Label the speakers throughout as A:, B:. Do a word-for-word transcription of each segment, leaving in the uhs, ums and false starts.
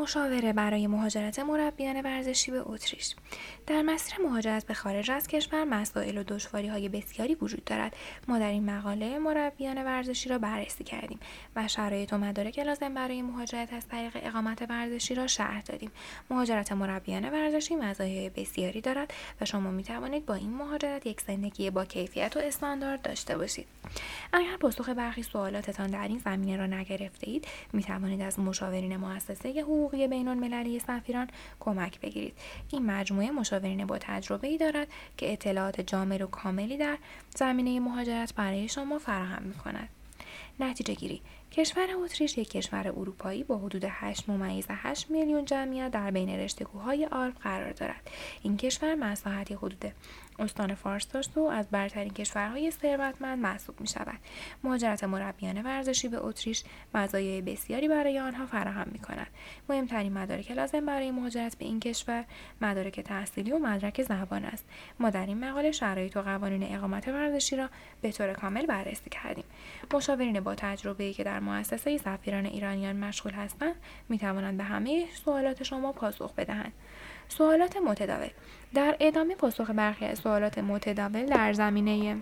A: مشاوره برای مهاجرت مربیان ورزشی به اتریش. در مسیر مهاجرت به خارج از کشور مسائل و دشواری‌های بسیاری وجود دارد. ما در این مقاله مربیان ورزشی را بررسی کردیم و شرایط و مدارک لازم برای مهاجرت از طریق اقامت ورزشی را شرح دادیم. مهاجرت مربیان ورزشی مزایای بسیاری دارد و شما می‌توانید با این مهاجرت یک زندگی با کیفیت و استاندارد داشته باشید. اگر پاسخ برخی سوالاتتان در این زمینه را نگرفته اید، می‌توانید از مشاورین مؤسسه حقوقی بین‌المللی سفیران کمک بگیرید. این مجموعه مشاورین با تجربه‌ای دارد که اطلاعات جامع و کاملی در زمینه مهاجرت برای شما فراهم می‌کند. نتیجه گیری: کشور اتریش یک کشور اروپایی با حدود هشت ممیز هشت میلیون جمعیت در بین رشته‌کوه‌های آلپ قرار دارد. این کشور مساحتی حدود استان فارس داشته و از برترین کشورهای ثروتمند محسوب می‌شود. مهاجرت مربیان ورزشی به اتریش مزایای بسیاری برای آنها فراهم می‌کند. مهمترین مدارک لازم برای مهاجرت به این کشور مدارک تحصیلی و مدرک زبان است. ما در این مقاله شرایط و قوانین اقامت ورزشی را به طور کامل بررسی کردیم. مشاورین با تجربه‌ای که در مؤسسه سفیران ایرانیان مشغول هستند می‌توانند به همه سوالات شما پاسخ بدهند. سوالات متداول: در ادامه پاسخ برخی از سوالات متداول در زمینه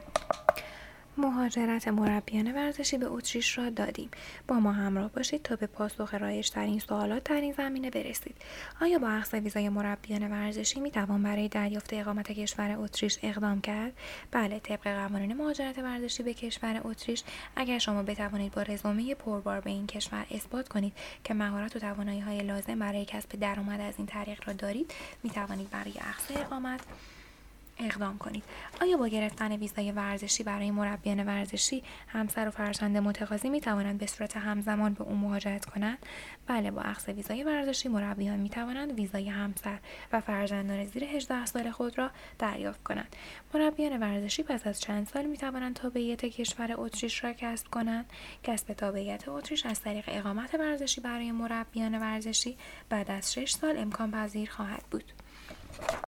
A: مهاجرت مربیان ورزشی به اتریش را دادیم. با ما همراه باشید تا به پاسخ رایج‌ترین سوالات در این زمینه برسید. آیا با اخذ ویزای مربیان ورزشی می توان برای دریافت اقامت کشور اتریش اقدام کرد؟ بله، طبق قوانین مهاجرت ورزشی به کشور اتریش، اگر شما بتوانید با رزومه پربار به این کشور اثبات کنید که مهارت و توانایی‌های لازم برای کسب درآمد از این طریق را دارید، می توانید برای اخذ اقامت اقدام کنید. آیا با گرفتن ویزای ورزشی برای مربیان ورزشی همسر و فرزند متقاضی می توانند به صورت همزمان به او مهاجرت کنند؟ بله، با اخذ ویزای ورزشی مربیان می توانند ویزای همسر و فرزندان زیر هجده سال خود را دریافت کنند. مربیان ورزشی پس از چند سال می توانند تابعیت کشور اتریش را کسب کنند. کسب تابعیت اتریش از طریق اقامت ورزشی برای مربیان ورزشی بعد از شش سال امکان پذیر خواهد بود.